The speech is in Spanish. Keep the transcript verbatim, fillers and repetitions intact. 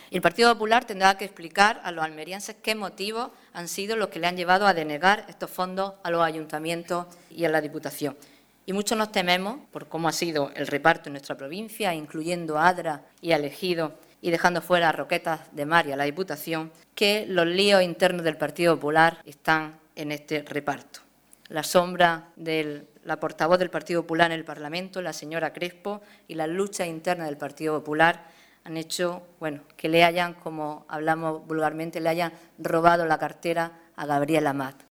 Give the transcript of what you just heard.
Y el Partido Popular tendrá que explicar a los almerienses qué motivos han sido los que le han llevado a denegar estos fondos a los ayuntamientos y a la Diputación. Y muchos nos tememos, por cómo ha sido el reparto en nuestra provincia, incluyendo a Adra y a Ejido, y dejando fuera a Roquetas de Mar y a la Diputación, que los líos internos del Partido Popular están en este reparto. La sombra de la portavoz del Partido Popular en el Parlamento, la señora Crespo, y las luchas internas del Partido Popular han hecho, bueno, que le hayan, como hablamos vulgarmente, le hayan robado la cartera a Gabriel Amat.